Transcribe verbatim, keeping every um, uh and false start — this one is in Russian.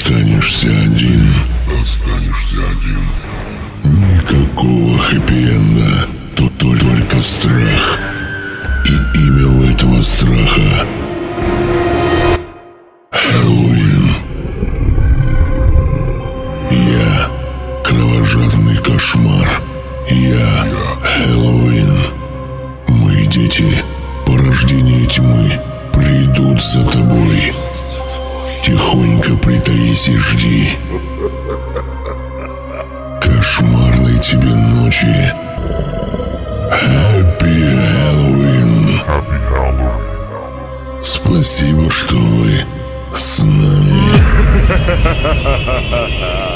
Останешься один. Останешься один. Никакого хэппи-энда. Тут только страх. И имя у этого страха — Хэллоуин. Я — кровожадный кошмар. Я — Хэллоуин. Мои дети, порождение тьмы, придут за тобой. Тихонько притаись и жди. Кошмарной тебе ночи. Happy Halloween. Happy Halloween. Спасибо, что вы с нами.